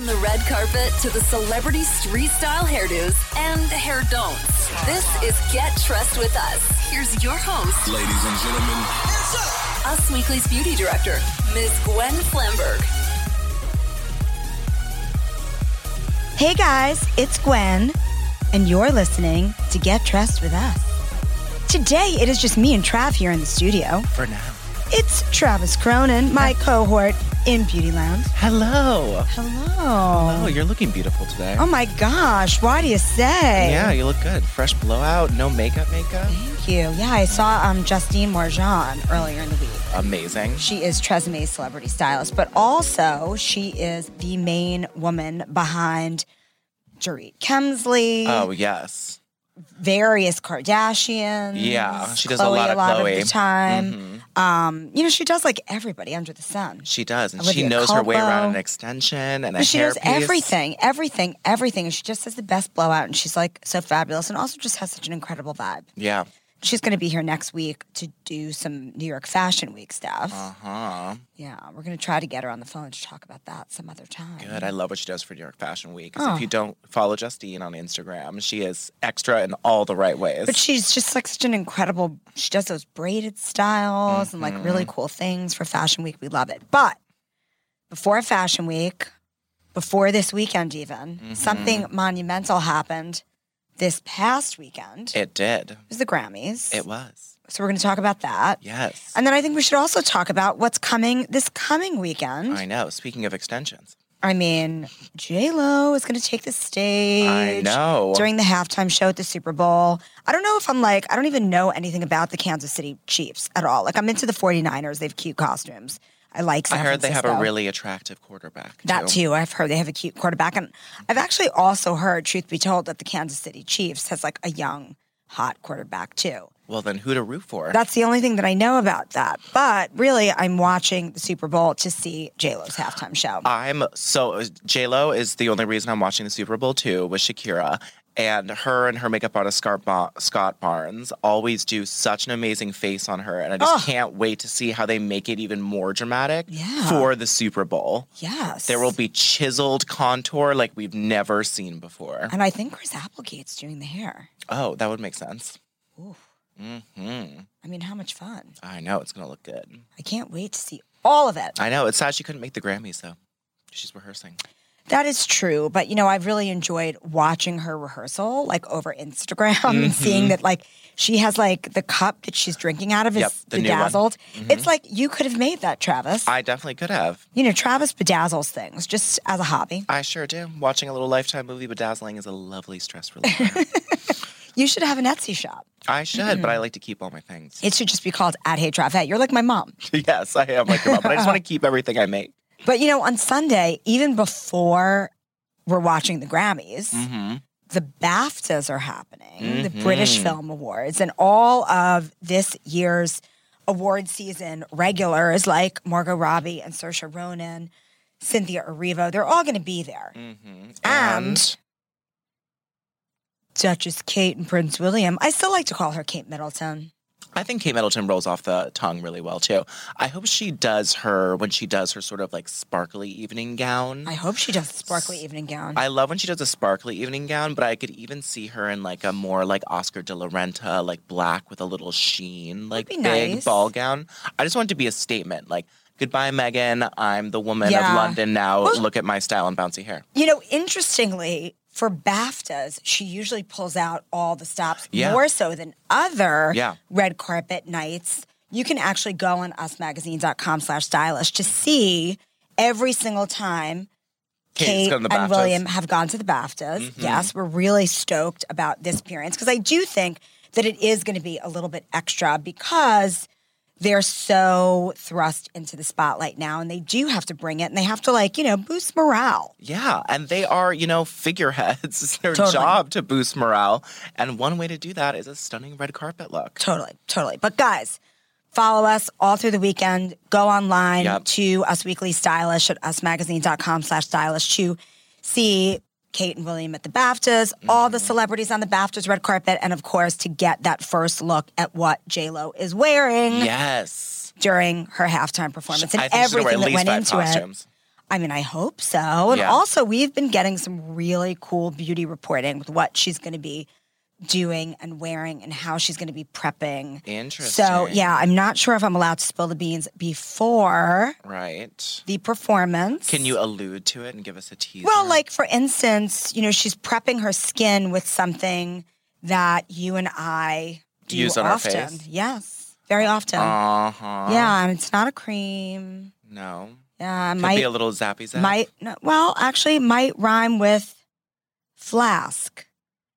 From the red carpet to the celebrity street style hairdos and hair don'ts. This is Get Dressed with Us. Here's your host, ladies and gentlemen, Us Weekly's beauty director, Ms. Gwen Flamberg. Hey guys, it's Gwen, and you're listening to Get Dressed with Us. Today, it is just me and Trav here in the studio. For now. It's Travis Cronin, my cohort in Beauty Lounge. Hello. Hello. Oh, you're looking beautiful today. Oh my gosh, why do you say? Yeah, you look good. Fresh blowout, no makeup. Thank you. Yeah, I saw Justine Marjan earlier in the week. Amazing. She is Treseme's celebrity stylist, but also she is the main woman behind Dorit Kemsley. Oh, yes. Various Kardashians. Yeah, she does Khloe a lot of Khloe. of the time. She does like everybody under the sun. She does, and Olivia she knows her way Culpo. around an extension and a She hair knows everything. And she just has the best blowout, and she's like so fabulous, and also just has such an incredible vibe. Yeah. She's going to be here next week to do some New York Fashion Week stuff. Yeah, we're going to try to get her on the phone to talk about that some other time. Good. I love what she does for New York Fashion Week. 'Cause if you don't follow Justine on Instagram, she is extra in all the right ways. But she's just like such an incredible, she does those braided styles and like really cool things for Fashion Week. We love it. But before Fashion Week, before this weekend even, something monumental happened this past weekend. It did. It was the Grammys. It was. So we're going to talk about that. Yes. And then I think we should also talk about what's coming this coming weekend. I know. Speaking of extensions. I mean, J-Lo is going to take the stage. I know. During the halftime show at the Super Bowl. I don't know if I don't even know anything about the Kansas City Chiefs at all. Like, I'm into the 49ers. They have cute costumes. I like San I heard they have Francisco. a really attractive quarterback, That too. I've heard they have a cute quarterback. And I've actually also heard, truth be told, that the Kansas City Chiefs has like a young, hot quarterback too. Well, then who to root for? That's the only thing that I know about that. But really, I'm watching the Super Bowl to see J-Lo's halftime show. J-Lo is the only reason I'm watching the Super Bowl too, with Shakira. And her makeup artist, Scott Barnes, always do such an amazing face on her. And I just can't wait to see how they make it even more dramatic for the Super Bowl. Yes. There will be chiseled contour like we've never seen before. And I think Chris Applegate's doing the hair. Oh, that would make sense. Ooh. I mean, how much fun. I know. It's going to look good. I can't wait to see all of it. I know. It's sad she couldn't make the Grammys, though. She's rehearsing. That is true. But, I've really enjoyed watching her rehearsal, like, over Instagram and seeing that, like, she has, like, the cup that she's drinking out of is the new one. bedazzled. It's like, you could have made that, Travis. I definitely could have. Travis bedazzles things just as a hobby. I sure do. Watching a little Lifetime movie bedazzling is a lovely stress reliever. You should have an Etsy shop. I should, but I like to keep all my things. It should just be called @HeyTravette. You're like my mom. Yes, I am like your mom, but I just want to keep everything I make. But, on Sunday, even before we're watching the Grammys, the BAFTAs are happening, the British Film Awards, and all of this year's award season regulars like Margot Robbie and Saoirse Ronan, Cynthia Erivo, they're all going to be there. And Duchess Kate and Prince William. I still like to call her Kate Middleton. I think Kate Middleton rolls off the tongue really well, too. I hope she does when she does her sort of like sparkly evening gown. I hope she does a sparkly evening gown. I love when she does a sparkly evening gown, but I could even see her in like a more like Oscar de la Renta, like black with a little sheen, like be big nice. ball gown. I just want it to be a statement, like, goodbye, Meghan. I'm the woman Yeah. of London now. Look at my style and bouncy hair. Interestingly, for BAFTAs, she usually pulls out all the stops more so than other red carpet nights. You can actually go on usmagazine.com/stylish to see every single time Kate and William have gone to the BAFTAs. Yes, we're really stoked about this appearance because I do think that it is going to be a little bit extra because they're so thrust into the spotlight now, and they do have to bring it, and they have to, boost morale. Yeah, and they are, figureheads. It's their Totally. job to boost morale, and one way to do that is a stunning red carpet look. Totally. But guys, follow us all through the weekend. Go online to Us Weekly Stylish at usmagazine.com/stylish to see Kate and William at the BAFTAs, all the celebrities on the BAFTAs red carpet, and of course to get that first look at what J-Lo is wearing Yes. during her halftime performance and I think she's gonna wear everything at that least went 5 into costumes. it. I mean, I hope so. And also, we've been getting some really cool beauty reporting with what she's going to be doing and wearing and how she's going to be prepping. Interesting. So, yeah, I'm not sure if I'm allowed to spill the beans before the performance. Can you allude to it and give us a teaser? Well, like, for instance, you know, she's prepping her skin with something that you and I do use on often. our face? Yes, very often. Uh-huh. Yeah, and it's not a cream. No. Yeah, Could be a little zappy zap. Actually, might rhyme with flask.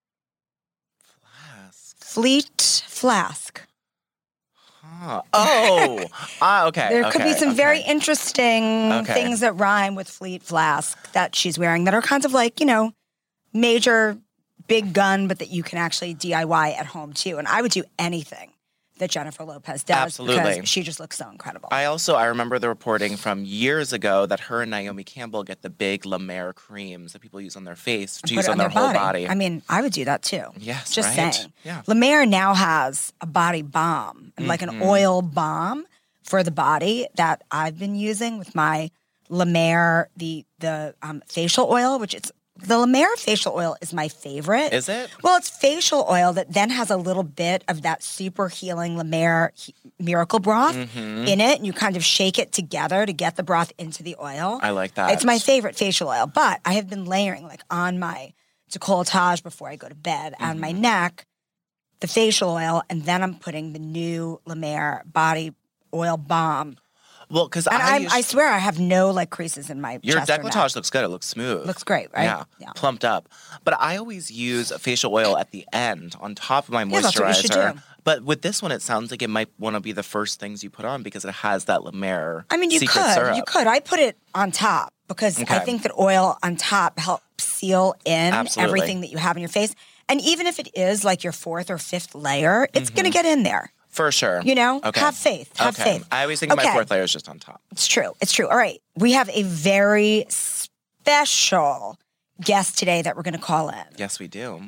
Fleet flask. Huh. Oh, okay. There could be some very interesting things that rhyme with Fleet Flask that she's wearing that are kind of like, you know, major big gun, but that you can actually DIY at home too. And I would do anything that Jennifer Lopez does because she just looks so incredible. I remember the reporting from years ago that her and Naomi Campbell get the big La Mer creams that people use on their face to use on their whole body. I mean, I would do that too. Yes, just saying. Yeah. La Mer now has a body balm, like an oil balm for the body that I've been using with my La Mer, the facial oil, which it's the La Mer facial oil is my favorite. Is it? Well, it's facial oil that then has a little bit of that super healing La Mer miracle broth in it, and you kind of shake it together to get the broth into the oil. I like that. It's my favorite facial oil, but I have been layering like on my décolletage before I go to bed, on my neck, the facial oil, and then I'm putting the new La Mer body oil balm. Well, because I swear I have no like creases in my your chest or neck. décolletage looks good. It looks smooth. Looks great, right? Yeah, plumped up. But I always use a facial oil at the end on top of my moisturizer. That's what you should do. But with this one, it sounds like it might want to be the first things you put on because it has that La Mer. I mean, you could. I put it on top because I think that oil on top helps seal in everything that you have in your face. And even if it is like your fourth or fifth layer, it's going to get in there. For sure. You know, have faith. Have faith. I always think my fourth layer is just on top. It's true. It's true. All right. We have a very special guest today that we're going to call in. Yes, we do.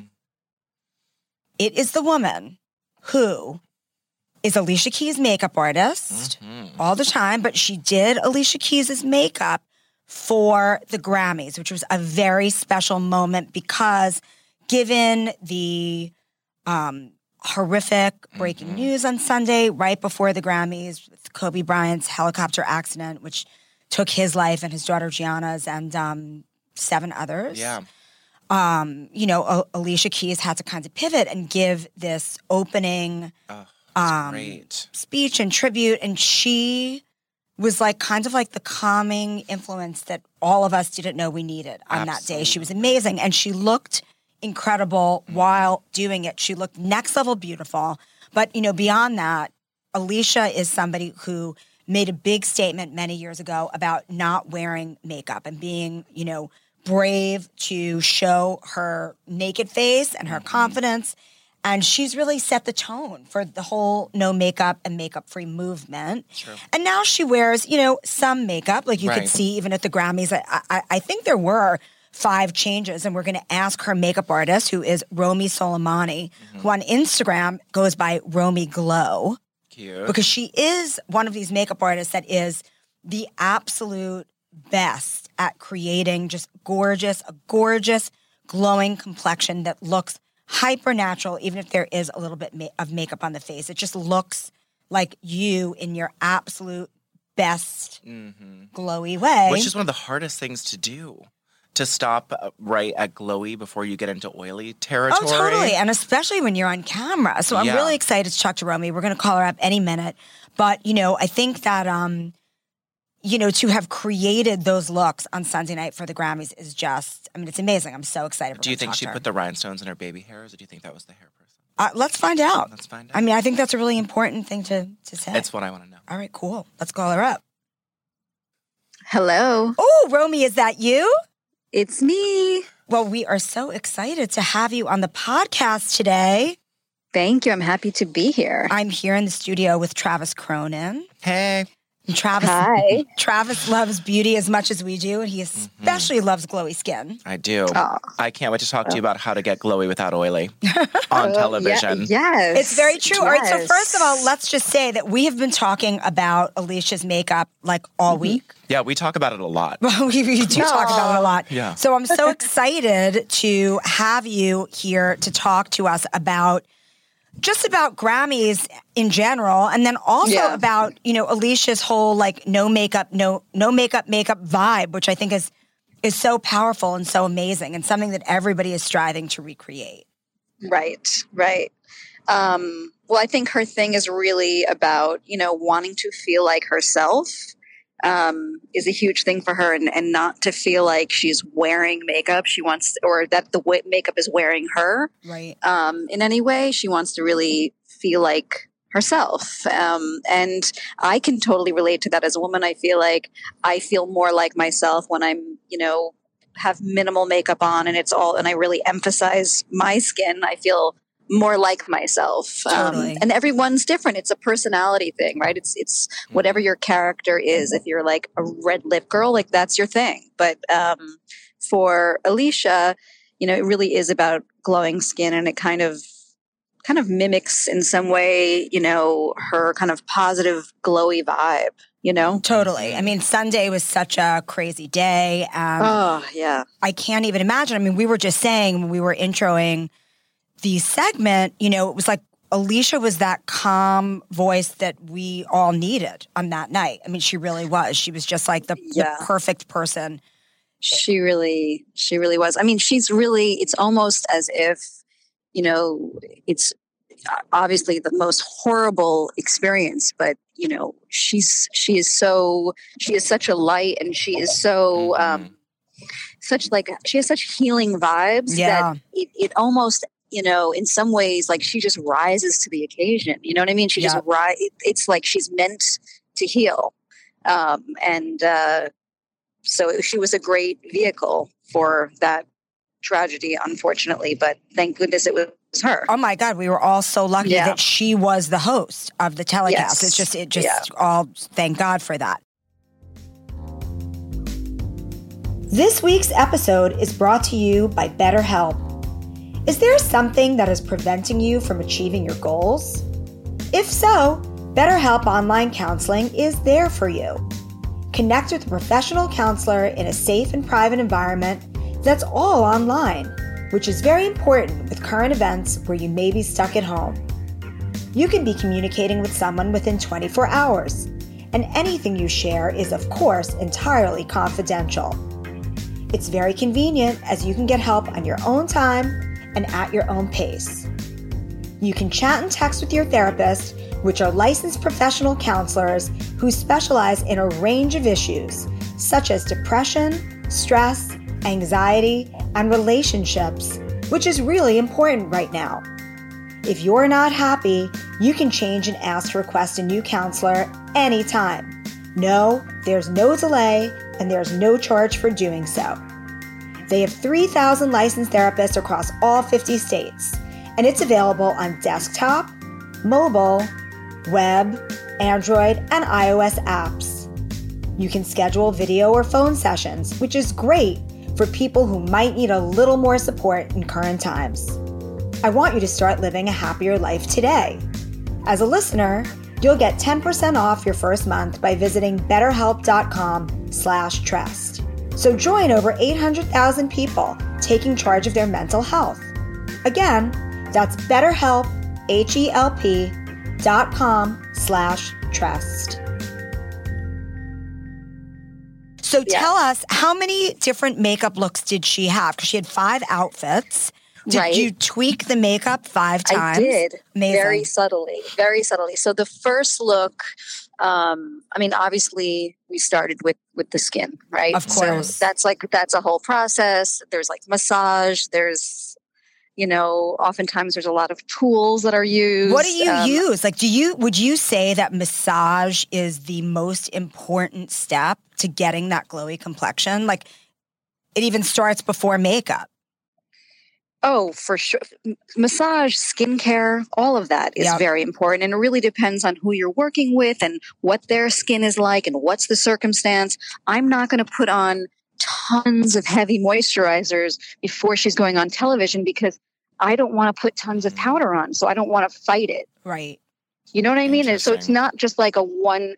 It is the woman who is Alicia Keys' makeup artist all the time, but she did Alicia Keys' makeup for the Grammys, which was a very special moment because given the horrific breaking news on Sunday, right before the Grammys, with Kobe Bryant's helicopter accident, which took his life and his daughter Gianna's and 7 others. Yeah. You know, Alicia Keys had to kind of pivot and give this opening speech and tribute, and she was like kind of like the calming influence that all of us didn't know we needed on that day. She was amazing, and she looked incredible while doing it. She looked next level beautiful. But, you know, beyond that, Alicia is somebody who made a big statement many years ago about not wearing makeup and being, you know, brave to show her naked face and her confidence. And she's really set the tone for the whole no makeup and makeup-free movement. True. And now she wears, you know, some makeup, like you could see even at the Grammys. I think there were 5 changes, and we're going to ask her makeup artist, who is Romy Soleimani, who on Instagram goes by Romy Glow. Cute. Because she is one of these makeup artists that is the absolute best at creating just a gorgeous, glowing complexion that looks hyper natural, even if there is a little bit of makeup on the face. It just looks like you in your absolute best glowy way. Which is one of the hardest things to do. To stop right at glowy before you get into oily territory. Oh, totally. And especially when you're on camera. So I'm really excited to talk to Romy. We're going to call her up any minute. But, you know, I think that, you know, to have created those looks on Sunday night for the Grammys is just, I mean, it's amazing. I'm so excited. Do you think she put the rhinestones in her baby hairs, or do you think that was the hair person? Let's find out. Let's find out. I mean, I think that's a really important thing to say. It's what I want to know. All right, cool. Let's call her up. Hello. Oh, Romy, is that you? It's me. Well, we are so excited to have you on the podcast today. Thank you. I'm happy to be here. I'm here in the studio with Travis Cronin. Hey. Travis loves beauty as much as we do, and he especially loves glowy skin. I do. Oh. I can't wait to talk to you about how to get glowy without oily on television. Yes. It's very true. Yes. All right, so first of all, let's just say that we have been talking about Alicia's makeup like all week. Yeah, we talk about it a lot. we do talk about it a lot. Yeah. So I'm so excited to have you here to talk to us about just about Grammys in general, and then also about, Alicia's whole like no makeup vibe, which I think is so powerful and so amazing and something that everybody is striving to recreate. Right. Well, I think her thing is really about, wanting to feel like herself. Is a huge thing for her, and not to feel like she's wearing makeup. She wants, or that the makeup is wearing her. Right. In any way, she wants to really feel like herself. And I can totally relate to that as a woman. I feel like I feel more like myself when I'm, have minimal makeup on and and I really emphasize my skin. I feel more like myself. Totally. And everyone's different. It's a personality thing, right? It's whatever your character is. If you're like a red lip girl, like that's your thing. But for Alicia, it really is about glowing skin, and it kind of mimics in some way, her kind of positive glowy vibe. Totally. I mean, Sunday was such a crazy day. Oh, yeah. I can't even imagine. I mean, we were just saying when we were introing the segment, it was like Alicia was that calm voice that we all needed on that night. I mean, she really was. She was just like the perfect person. She really was. I mean, it's almost as if, it's obviously the most horrible experience, but, she is such a light, and she is so, she has such healing vibes that it almost, in some ways, like she just rises to the occasion. You know what I mean? She just it's like she's meant to heal. So she was a great vehicle for that tragedy, unfortunately, but thank goodness it was her. Oh my God. We were all so lucky that she was the host of the telecast. Yes. It just all, thank God for that. This week's episode is brought to you by BetterHelp. Is there something that is preventing you from achieving your goals? If so, BetterHelp Online Counseling is there for you. Connect with a professional counselor in a safe and private environment that's all online, which is very important with current events where you may be stuck at home. You can be communicating with someone within 24 hours, and anything you share is, of course, entirely confidential. It's very convenient as you can get help on your own time and at your own pace. You can chat and text with your therapist, which are licensed professional counselors who specialize in a range of issues, such as depression, stress, anxiety, and relationships, which is really important right now. If you're not happy, you can change and ask to request a new counselor anytime. No, there's no delay, and there's no charge for doing so. They have 3,000 licensed therapists across all 50 states, and it's available on desktop, mobile, web, Android, and iOS apps. You can schedule video or phone sessions, which is great for people who might need a little more support in current times. I want you to start living a happier life today. As a listener, you'll get 10% off your first month by visiting betterhelp.com/trust. So join over 800,000 people taking charge of their mental health. Again, that's BetterHelp, HELP.com/trust. So tell us, how many different makeup looks did she have? Because she had 5 outfits. Did you tweak the makeup 5 times? I did. Amazing. Very subtly. So the first look, obviously we started with the skin, right? Of course. So that's a whole process. There's like massage. There's, oftentimes there's a lot of tools that are used. What do you use? Like, would you say that massage is the most important step to getting that glowy complexion? Like, it even starts before makeup. Oh, for sure. Massage, skincare, all of that is very important. And it really depends on who you're working with and what their skin is like and what's the circumstance. I'm not going to put on tons of heavy moisturizers before she's going on television because I don't want to put tons of powder on. So I don't want to fight it. Right. You know what I mean? And so it's not just like a one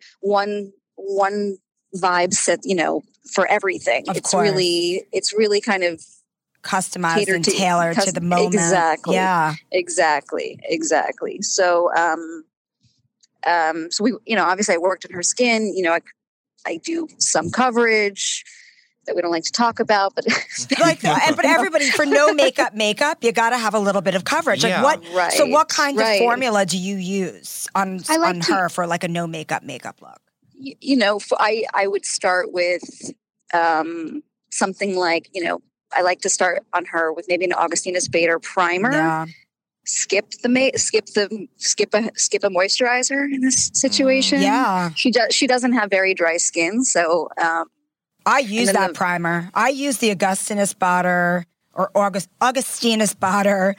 vibe set, for everything. It's really kind of customized and tailored to the moment. Exactly. Yeah. Exactly. So, so we, obviously I worked on her skin, I do some coverage that we don't like to talk about, but but everybody for no makeup, you got to have a little bit of coverage. Yeah. So what kind of formula do you use on her for like a no makeup look? I would start with, something like, I like to start on her with maybe an Augustinus Bader primer. Yeah. Skip a moisturizer in this situation. Yeah. She doesn't have very dry skin, so I use that primer. I use the Augustinus Bader or Augustinus Bader.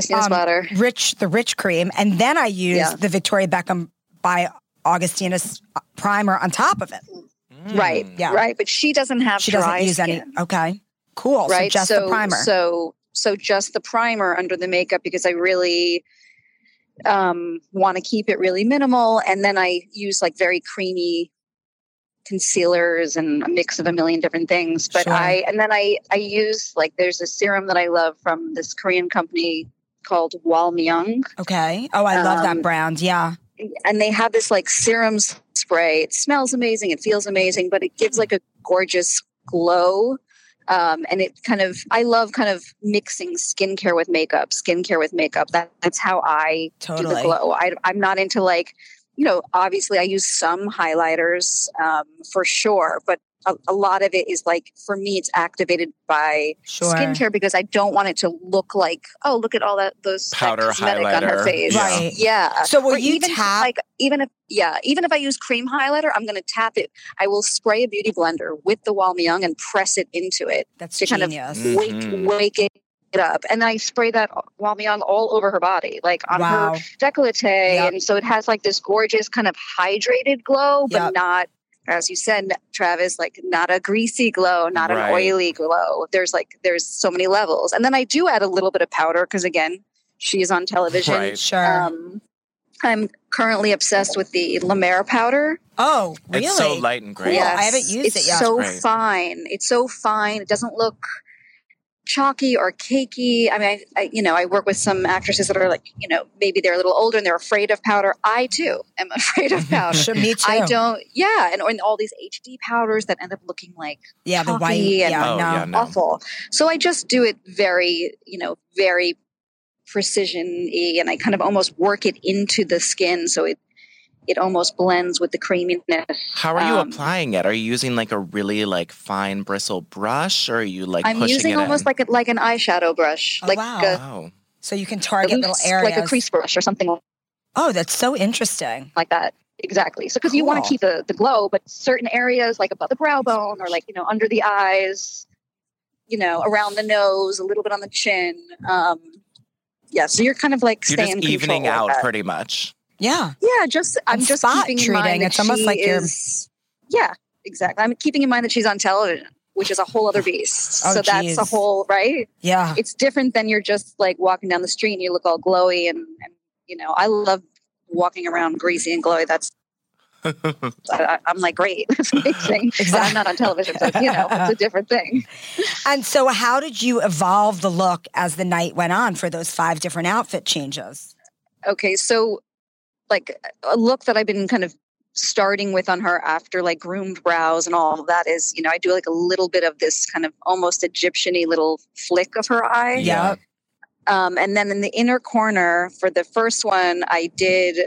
The rich cream, and then I use the Victoria Beckham by Augustinus primer on top of it. Right. Yeah. Right. But she doesn't have She dry doesn't use skin. any. Okay. Cool. Right. So just the primer. So just the primer under the makeup because I really want to keep it really minimal. And then I use like very creamy concealers and a mix of a million different things. But I use like there's a serum that I love from this Korean company called Walmyeong. Okay. Oh, I love that brand. Yeah. And they have this like serum spray. It smells amazing. It feels amazing, but it gives like a gorgeous glow. And it I love kind of mixing skincare with makeup. That's how I do the glow. I'm not into like, obviously I use some highlighters, for sure, but a lot of it is like, for me, it's activated by skincare because I don't want it to look like, oh, look at all those powder cosmetic highlighter on her face. Right. Yeah. So will you tap? Even if I use cream highlighter, I'm going to tap it. I will spray a beauty blender with the Walmyeong and press it into it. That's to genius. Kind of wake it up. And then I spray that Walmyeong all over her body, like on her décolleté. Yep. And so it has like this gorgeous kind of hydrated glow, but not, as you said, Travis, like not a greasy glow, not an oily glow. There's so many levels. And then I do add a little bit of powder because again, she's on television. Right. Sure. I'm currently obsessed with the La Mer powder. Oh, really? It's so light and great. Yes. I haven't used it yet. It's so fine. It's so fine. It doesn't look chalky or cakey. I mean, I work with some actresses that are like, maybe they're a little older and they're afraid of powder. I too am afraid of powder. Sure, me too. I don't. Yeah, and all these HD powders that end up looking like the white and awful. So I just do it very, very precision-y, and I kind of almost work it into the skin so it almost blends with the creaminess. How are you applying it? Are you using like a really like fine bristle brush, or are you like I'm pushing using it almost in? like an eyeshadow brush. Oh, like wow. So you can target little areas. Like a crease brush or something. Oh, that's so interesting. Like that. Exactly. So because you want to keep the glow, but certain areas like above the brow bone or like, under the eyes, around the nose, a little bit on the chin. So you're kind of like staying just evening out pretty much. Yeah. Yeah, I'm just keeping in mind that it's almost like you're... Yeah, exactly. I'm keeping in mind that she's on television, which is a whole other beast. Oh, so that's a whole, right? Yeah. It's different than you're just like walking down the street and you look all glowy and I love walking around greasy and glowy. That's I'm like, great. That's amazing. Exactly. But I'm not on television, so it's a different thing. And so how did you evolve the look as the night went on for those 5 different outfit changes? Okay, so like a look that I've been kind of starting with on her after like groomed brows and all of that is, I do like a little bit of this kind of almost Egyptian-y little flick of her eye. Yeah. And then in the inner corner for the first one, I did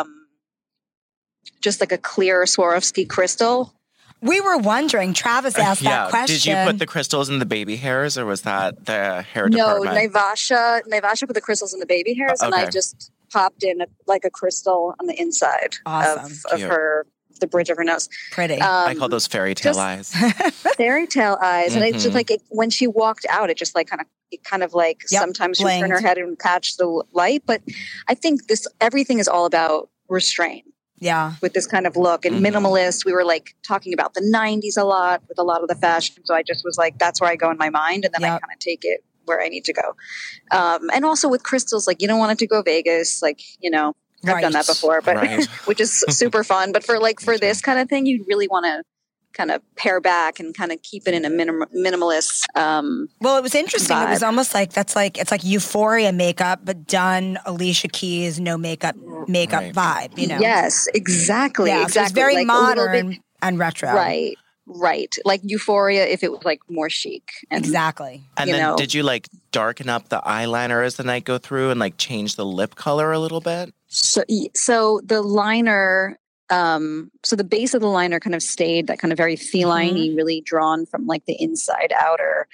just like a clear Swarovski crystal. We were wondering, Travis asked that question. Did you put the crystals in the baby hairs or was that the hair department? No, Naivasha put the crystals in the baby hairs and I just popped in a crystal on the inside of her the bridge of her nose. Pretty. I call those fairy tale eyes. Fairy tale eyes. And it's just like, when she walked out, it just like kind of like sometimes she would turn her head and catch the light. But I think everything is all about restraint. Yeah. With this kind of look and minimalist. We were like talking about the 90s a lot with a lot of the fashion. So I just was like, that's where I go in my mind. And then I kind of take it where I need to go. And also with crystals, like, you don't want it to go Vegas. Like, you know, I've done that before, but which is super fun. But for this kind of thing, you really want to kind of pare back and kind of keep it in a minimalist. Well, it was interesting. Vibe. It was almost like it's like Euphoria makeup, but done Alicia Keys, no makeup vibe. You know? Yes, exactly. Yeah, exactly. So it's very like modern and retro. Right. Like Euphoria, if it was like more chic. And, exactly. And then did you like darken up the eyeliner as the night go through and like change the lip color a little bit? So the liner. So the base of the liner kind of stayed that kind of very feline-y, really drawn from like the inside outer.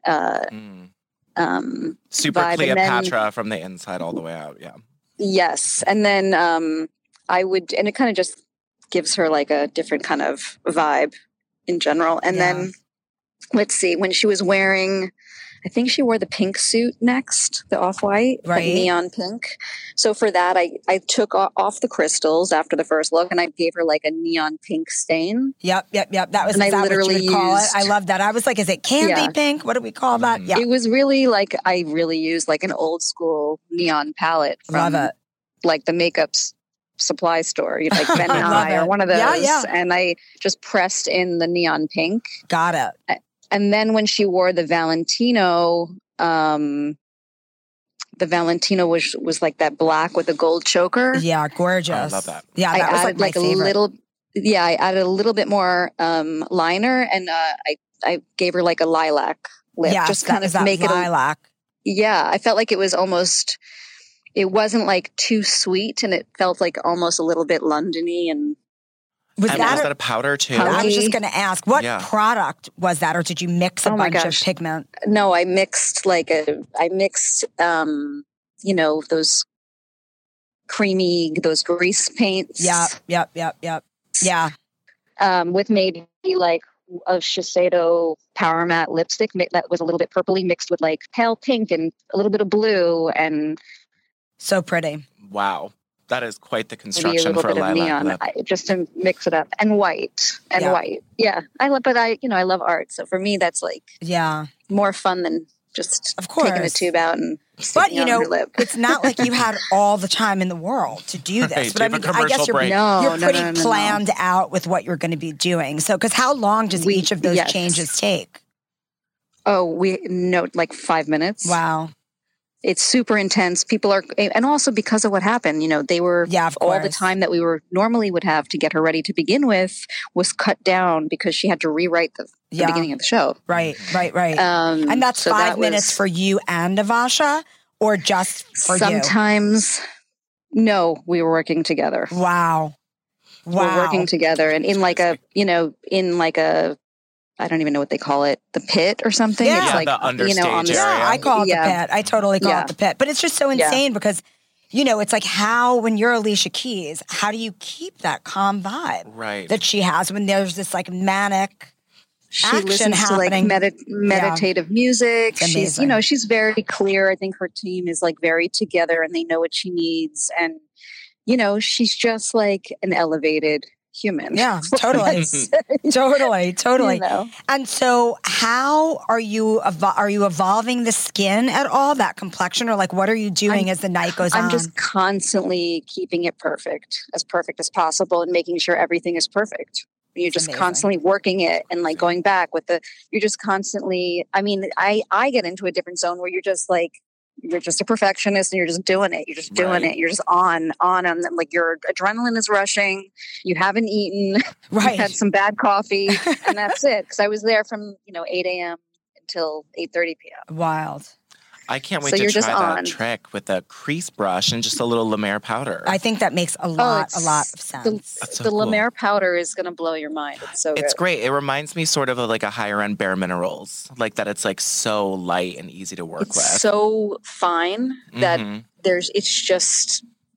Super vibe. Cleopatra then, from the inside all the way out. Yeah. Yes. And then and it kind of just gives her like a different kind of vibe in general. And then let's see, when she was wearing, I think she wore the pink suit next, the off-white, like neon pink. So for that, I took off the crystals after the first look, and I gave her like a neon pink stain. Yep. That was what you would call it. I love that. I was like, is it candy pink? What do we call that? Yeah. It was really like, I really used like an old school neon palette from like the makeup supply store, like Ben Nye or one of those. Yeah. And I just pressed in the neon pink. Got it. And then when she wore the Valentino was like that black with a gold choker. Yeah, gorgeous. I love that. Yeah, that was like my favorite. I added a little bit more liner, and I gave her like a lilac lip, just kind of make it lilac. I felt like it was almost. It wasn't like too sweet, and it felt like almost a little bit London-y and. Was that a powder too? I was just going to ask, what product was that, or did you mix a bunch of pigment? No, I mixed those creamy, those grease paints. Yep. Yeah. With maybe like a Shiseido Power Matte lipstick that was a little bit purpley mixed with like pale pink and a little bit of blue, and so pretty. Wow. That is quite the construction for a lilac neon, just to mix it up, and white. Yeah, I love art. So for me, that's like more fun than just taking the tube out and. But your lip. It's not like you had all the time in the world to do this. But I guess you're pretty planned out with what you're going to be doing. So, because how long does each of those changes take? Oh, like 5 minutes. Wow. It's super intense. People are, and also because of what happened, they were all the time that we normally would have to get her ready to begin with was cut down because she had to rewrite the beginning of the show. Right. And that's so 5 minutes for you and Avasha, or just for sometimes, you? No, we were working together. Wow. We're working together, and in like a I don't even know what they call it, the pit or something. Yeah, it's like, the understage area. I call it the pit. I totally call it the pit. But it's just so insane because, it's like when you're Alicia Keys, how do you keep that calm vibe that she has when there's this like manic action happening? To like meditative music. She's, she's very clear. I think her team is like very together and they know what she needs. And, she's just like an elevated human. Yeah, totally. Totally. And so how are you evolving the skin at all, that complexion, or like what are you doing as the night goes on? I'm just constantly keeping it perfect as possible and making sure everything is perfect. You're just constantly working it and like going back you're just constantly, I get into a different zone where you're just a perfectionist and you're just doing it. You're just doing it. You're just on them. Like your adrenaline is rushing. You haven't eaten. Right. You had some bad coffee and that's it. Cause I was there from, 8 a.m. until 8:30 p.m. Wild. I can't wait to try that trick with a crease brush and just a little La Mer powder. I think that makes a lot of sense. The La Mer powder is going to blow your mind. It's so good. It's great. It reminds me sort of like a higher end Bare Minerals, like that it's like so light and easy to work with. So fine that it's just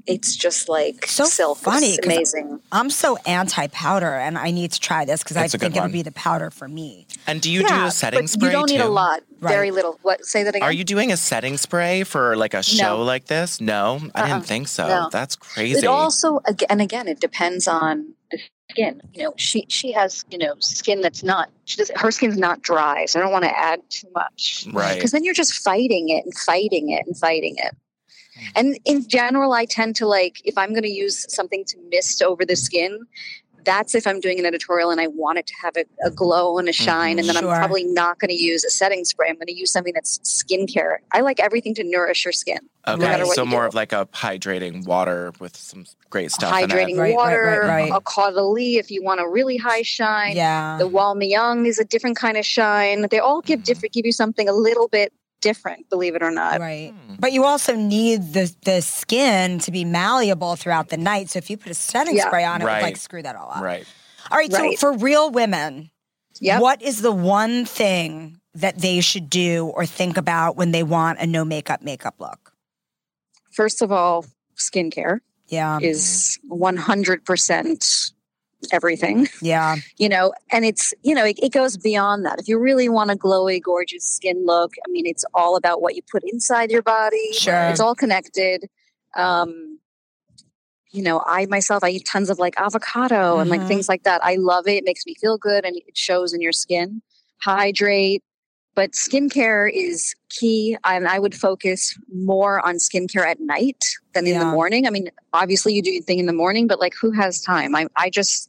it's just like so silk. Funny, it's amazing. I'm so anti-powder, and I need to try this because I think it'll be the powder for me. And do you do a setting spray? You don't need a lot. Right. Very little. What? Say that again. Are you doing a setting spray for like a show like this? No, I didn't think so. No. That's crazy. It also, and again, it depends on the skin. You know, she has, you know, skin that's not, her skin's not dry, so I don't want to add too much. Right. Because then you're just fighting it and fighting it and fighting it. And in general, I tend to like, if I'm going to use something to mist over the skin, that's if I'm doing an editorial and I want it to have a glow and a shine. And then I'm probably not going to use a setting spray. I'm going to use something that's skincare. I like everything to nourish your skin. Okay, no matter what so more of like a hydrating water with some great stuff hydrating in it. water, a Caudalie if you want a really high shine. Yeah. The Walmyung is a different kind of shine. They all give you something a little bit different, believe it or not. Right. But you also need the skin to be malleable throughout the night. So if you put a setting spray on, it would like screw that all up. Right. All right. So for real women, what is the one thing that they should do or think about when they want a no makeup look? First of all, skincare is 100% everything. Yeah. You know, and it's, you know, it goes beyond that. If you really want a glowy, gorgeous skin look, I mean, it's all about what you put inside your body. Sure. It's all connected. You know, I eat tons of like avocado and like things like that. I love it. It makes me feel good and it shows in your skin. Hydrate. But skincare is key. I would focus more on skincare at night than in the morning. I mean, obviously you do your thing in the morning, but like who has time? I just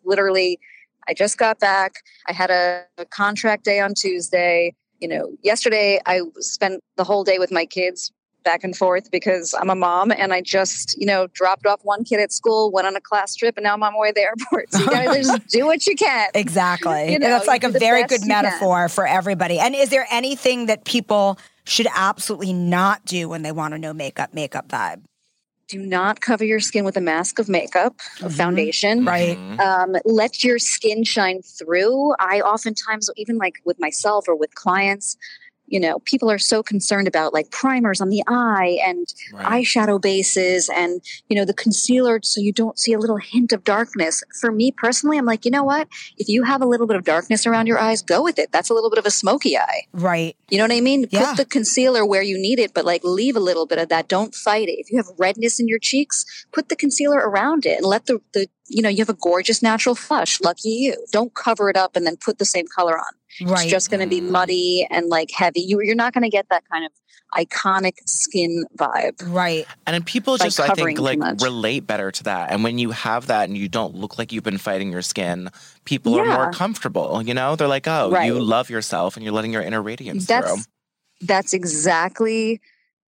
got back. I had a contract day on Tuesday. You know, yesterday I spent the whole day with my kids back and forth because I'm a mom and I just, you know, dropped off one kid at school, went on a class trip, and now I'm on my way to the airport. So you gotta just do what you can. Exactly. You know, that's like a very good metaphor for everybody. And is there anything that people should absolutely not do when they want a no makeup vibe? Do not cover your skin with a mask of makeup, of foundation. Right. Let your skin shine through. I oftentimes, even like with myself or with clients, you know, people are so concerned about like primers on the eye and eyeshadow bases and, you know, the concealer so you don't see a little hint of darkness. For me personally, I'm like, you know what? If you have a little bit of darkness around your eyes, go with it. That's a little bit of a smoky eye. Right. You know what I mean? Yeah. Put the concealer where you need it, but like leave a little bit of that. Don't fight it. If you have redness in your cheeks, put the concealer around it and let the you know, you have a gorgeous natural flush. Lucky you. Don't cover it up and then put the same color on. Right. It's just going to be muddy and like heavy. You're not going to get that kind of iconic skin vibe. Right. And then people just, I think, like relate better to that. And when you have that and you don't look like you've been fighting your skin, people are more comfortable. You know, they're like, oh, you love yourself and you're letting your inner radiance through. That's exactly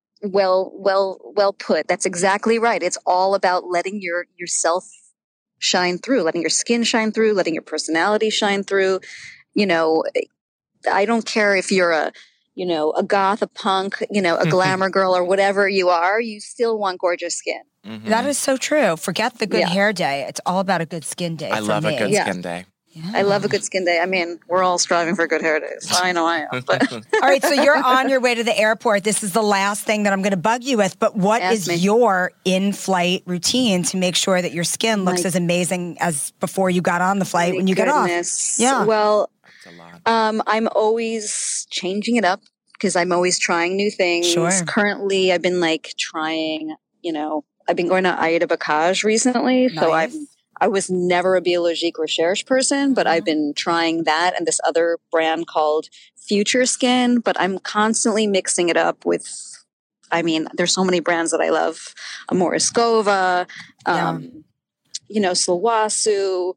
well put. That's exactly right. It's all about letting yourself shine through, letting your skin shine through, letting your personality shine through. You know, I don't care if you're a goth, a punk, you know, a glamour girl or whatever you are, you still want gorgeous skin. Mm-hmm. That is so true. Forget the good hair day. It's all about a good skin day. I love a good skin day. Yeah. I love a good skin day. I mean, we're all striving for good hair days. I know I am. But. All right, so you're on your way to the airport. This is the last thing that I'm going to bug you with, but what is your in-flight routine to make sure that your skin looks as amazing as before you got on the flight when you get off? Yeah. Well, I'm always changing it up because I'm always trying new things. Sure. Currently, I've been like trying, you know, I've been going to Aida Bocage recently, so I was never a Biologique Recherche person, but I've been trying that and this other brand called Future Skin, but I'm constantly mixing it up with, I mean, there's so many brands that I love. Amoriscova, you know, Slowasu,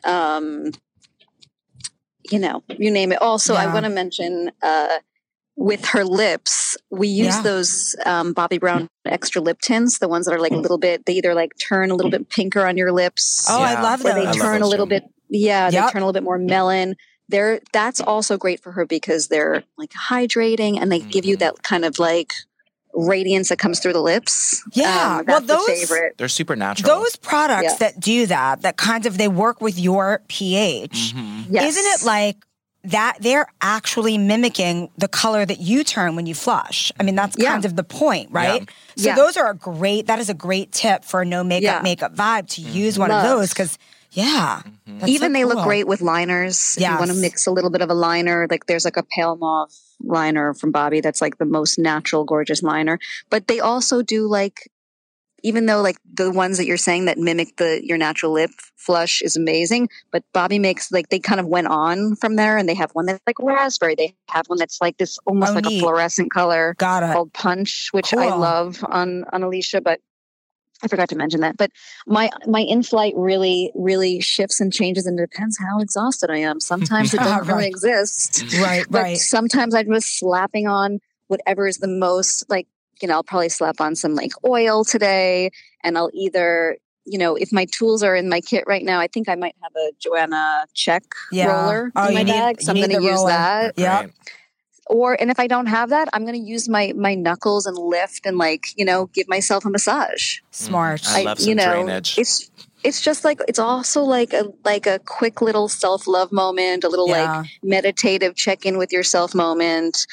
you know, you name it. Also, I want to mention, with her lips, we use those Bobbi Brown extra lip tints, the ones that are like a little bit, they either like turn a little bit pinker on your lips. Oh, I love those. Or they turn a little bit, they turn a little bit more melon. That's also great for her because they're like hydrating and they give you that kind of like radiance that comes through the lips. Yeah. That's the favorite. They're super natural. Those products that do that kind of, they work with your pH. Mm-hmm. Yes. Isn't it like, that they're actually mimicking the color that you turn when you flush. I mean, that's kind of the point, right? So those are that is a great tip for a no makeup vibe to use one of those because even they look great with liners. If you want to mix a little bit of a liner, like there's like a pale mauve liner from Bobbi that's like the most natural, gorgeous liner. But they also do like, even though like the ones that you're saying that mimic your natural lip flush is amazing, but Bobbi makes like, they kind of went on from there and they have one that's like raspberry. They have one that's like this almost like a fluorescent color called Punch, which I love on Alicia, but I forgot to mention that. But my in-flight really, really shifts and changes and depends how exhausted I am. Sometimes it doesn't really exist. But sometimes I'm just slapping on whatever is the most like, I'll probably slap on some like oil today and I'll either, if my tools are in my kit right now, I think I might have a Joanna Check roller in my bag. So I'm going to use that. Yeah. Right. And if I don't have that, I'm going to use my knuckles and lift and like, give myself a massage. Smart. I love some drainage. It's just like, it's also like a quick little self-love moment, a little like meditative check-in with yourself moment.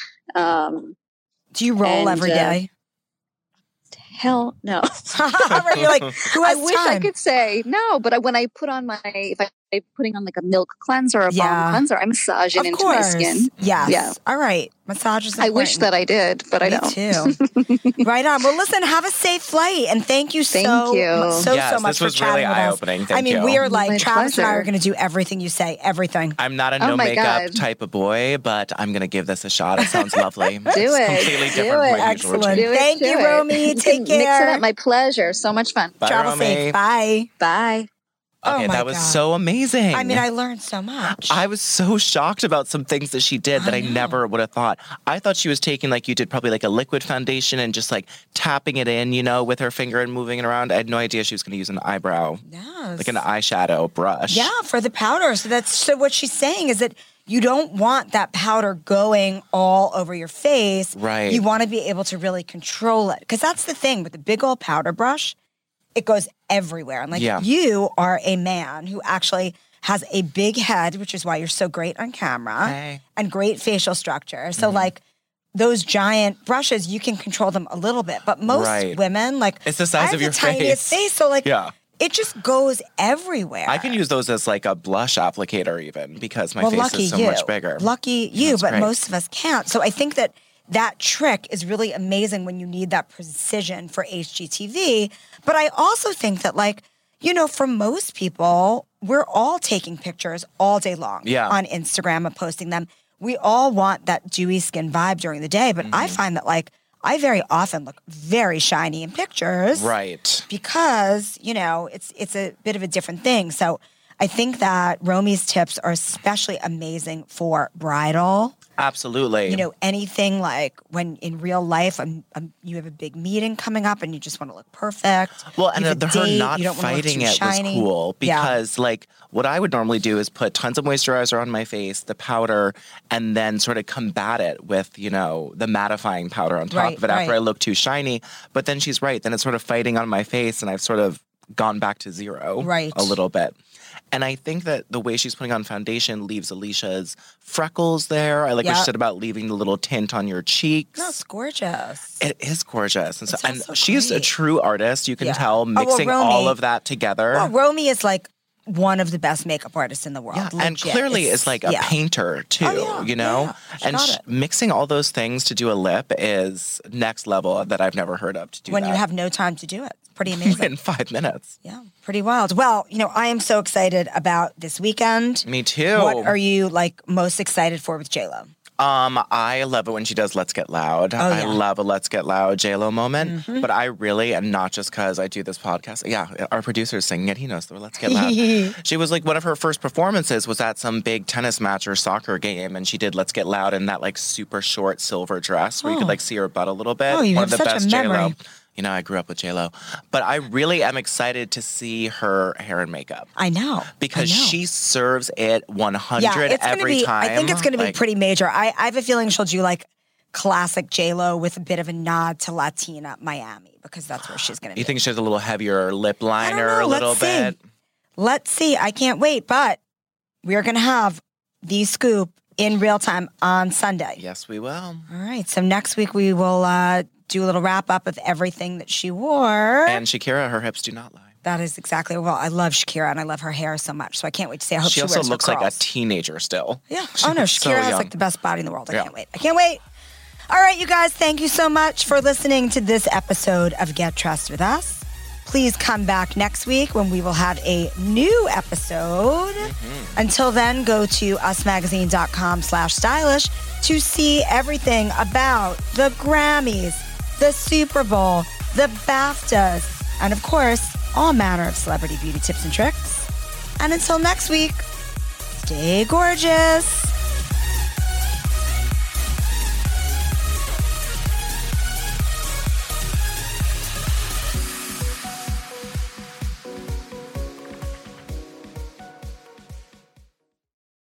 Do you roll every day? Hell no. You're like, who has I wish I could say no, but when I put on if I'm putting on like a milk cleanser or a balm cleanser, I'm massaging into my skin. Yes. Yeah. All right. Massage is important. I wish that I did, but I don't. Me too. Right on. Well, listen, have a safe flight. And thank you so much for chatting with us. This was really eye-opening. Thank you. We are like, Travis and I are going to do everything you say. Everything. I'm not a no makeup type of boy, but I'm going to give this a shot. It sounds lovely. Do it. Completely different from my usual routine. Thank you, Romy. Take care. Mix it up. My pleasure. So much fun. Bye, Travel Romy. safe. Bye. Bye. Okay, that was so amazing. I mean, I learned so much. I was so shocked about some things that she did that I never would have thought. I thought she was taking, like you did, probably like a liquid foundation and just like tapping it in, with her finger and moving it around. I had no idea she was going to use an eyebrow, like an eyeshadow brush. Yeah, for the powder. So what she's saying is that you don't want that powder going all over your face. Right. You want to be able to really control it. Because that's the thing with the big old powder brush. It goes everywhere. And like you are a man who actually has a big head, which is why you're so great on camera, and great facial structure. So like those giant brushes, you can control them a little bit. But most women, like it's the size of your tiniest face. So like it just goes everywhere. I can use those as like a blush applicator even because my face is so much bigger. Lucky you, but most of us can't. So I think that trick is really amazing when you need that precision for HGTV. But I also think that, like, for most people, we're all taking pictures all day long on Instagram and posting them. We all want that dewy skin vibe during the day. But I find that, like, I very often look very shiny in pictures. Right. Because, it's a bit of a different thing. So I think that Romy's tips are especially amazing for bridal. Absolutely. Anything like when in real life you have a big meeting coming up and you just want to look perfect. Well, and her not fighting it was cool because like what I would normally do is put tons of moisturizer on my face, the powder, and then sort of combat it with, the mattifying powder on top of it after I look too shiny. But then she's right. Then it's sort of fighting on my face and I've sort of gone back to zero a little bit. And I think that the way she's putting on foundation leaves Alicia's freckles there. I like what she said about leaving the little tint on your cheeks. No, it's gorgeous. It is gorgeous. And she's a true artist. You can tell mixing all of that together. Well, Romy is like one of the best makeup artists in the world. Yeah, and clearly is like a painter too, and mixing all those things to do a lip is next level that I've never heard of to do when you have no time to do it. Pretty amazing. In 5 minutes. Yeah, pretty wild. Well, I am so excited about this weekend. Me too. What are you like most excited for with J-Lo? I love it when she does Let's Get Loud. I love a Let's Get Loud J-Lo moment. But I really, and not just because I do this podcast. Yeah, our producer's singing it. He knows the Let's Get Loud. She was like, one of her first performances was at some big tennis match or soccer game. And she did Let's Get Loud in that like super short silver dress where you could like see her butt a little bit. Oh, you one have of the such best a memory. J-Lo. I grew up with J-Lo. But I really am excited to see her hair and makeup. I know. Because she serves it 100 every time. I think it's going to be pretty major. I have a feeling she'll do like classic J-Lo with a bit of a nod to Latina Miami because that's where she's going to be. You think she has a little heavier lip liner a little bit? Let's see. I can't wait. But we are going to have the scoop in real time on Sunday. Yes, we will. All right. So next week we will do a little wrap up of everything that she wore. And Shakira, her hips do not lie. That is exactly. Well, I love Shakira and I love her hair so much. So I can't wait to see. I hope she also wears looks her like curls. a teenager still. Yeah. She's oh no, Shakira has like the best body in the world. I can't wait. I can't wait. All right, you guys, thank you so much for listening to this episode of Get Dressed with Us. Please come back next week when we will have a new episode. Mm-hmm. Until then, go to usmagazine.com/stylish to see everything about the Grammys, the Super Bowl, the BAFTAs, and of course, all manner of celebrity beauty tips and tricks. And until next week, stay gorgeous.